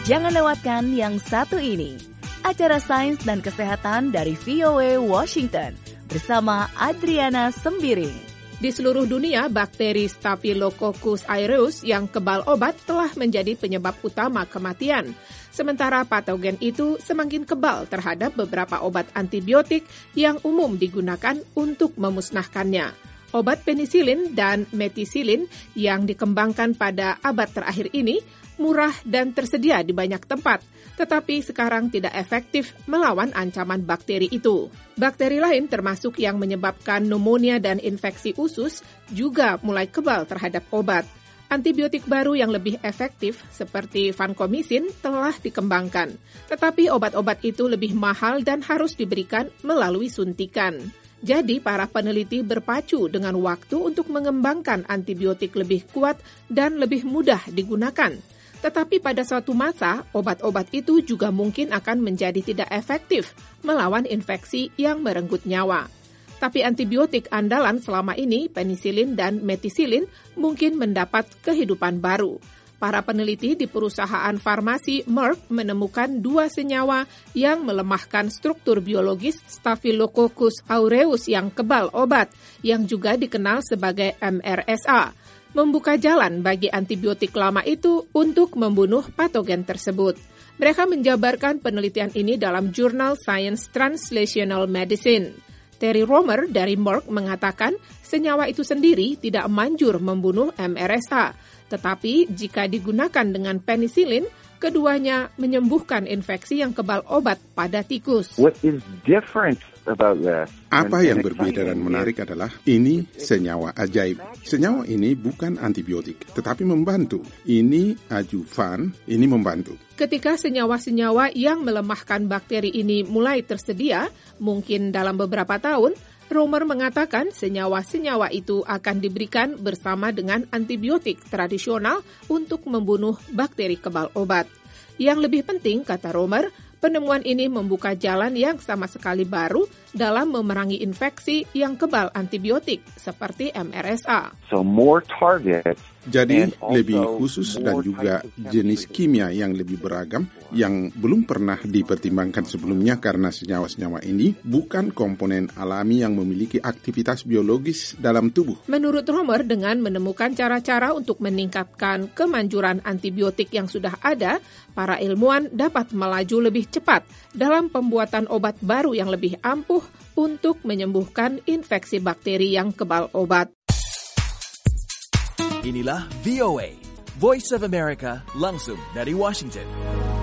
Jangan lewatkan yang satu ini. Acara Sains dan Kesehatan dari VOA Washington bersama Adriana Sembiring. Di seluruh dunia, bakteri Staphylococcus aureus yang kebal obat telah menjadi penyebab utama kematian. Sementara patogen itu semakin kebal terhadap beberapa obat antibiotik yang umum digunakan untuk memusnahkannya. Obat penisilin dan metisilin yang dikembangkan pada abad terakhir ini murah dan tersedia di banyak tempat, tetapi sekarang tidak efektif melawan ancaman bakteri itu. Bakteri lain termasuk yang menyebabkan pneumonia dan infeksi usus juga mulai kebal terhadap obat. Antibiotik baru yang lebih efektif seperti vancomycin telah dikembangkan, tetapi obat-obat itu lebih mahal dan harus diberikan melalui suntikan. Jadi, para peneliti berpacu dengan waktu untuk mengembangkan antibiotik lebih kuat dan lebih mudah digunakan. Tetapi pada suatu masa, obat-obat itu juga mungkin akan menjadi tidak efektif melawan infeksi yang merenggut nyawa. Tapi antibiotik andalan selama ini, penisilin dan metisilin, mungkin mendapat kehidupan baru. Para peneliti di perusahaan farmasi Merck menemukan 2 senyawa yang melemahkan struktur biologis Staphylococcus aureus yang kebal obat, yang juga dikenal sebagai MRSA, membuka jalan bagi antibiotik lama itu untuk membunuh patogen tersebut. Mereka menjabarkan penelitian ini dalam jurnal Science Translational Medicine. Terry Romer dari Merck mengatakan senyawa itu sendiri tidak manjur membunuh MRSA, tetapi jika digunakan dengan penisilin, keduanya menyembuhkan infeksi yang kebal obat pada tikus. Apa yang berbeda dan menarik adalah ini senyawa ajaib. Senyawa ini bukan antibiotik, tetapi membantu. Ini adjuvan, ini membantu. Ketika senyawa-senyawa yang melemahkan bakteri ini mulai tersedia, mungkin dalam beberapa tahun, Romer mengatakan senyawa-senyawa itu akan diberikan bersama dengan antibiotik tradisional untuk membunuh bakteri kebal obat. Yang lebih penting, kata Romer, penemuan ini membuka jalan yang sama sekali baru dalam memerangi infeksi yang kebal antibiotik seperti MRSA. Jadi lebih khusus dan juga jenis kimia yang lebih beragam yang belum pernah dipertimbangkan sebelumnya karena senyawa-senyawa ini bukan komponen alami yang memiliki aktivitas biologis dalam tubuh. Menurut Romer, dengan menemukan cara-cara untuk meningkatkan kemanjuran antibiotik yang sudah ada, para ilmuwan dapat melaju lebih cepat dalam pembuatan obat baru yang lebih ampuh untuk menyembuhkan infeksi bakteri yang kebal obat. Inilah VOA, Voice of America, langsung dari Washington.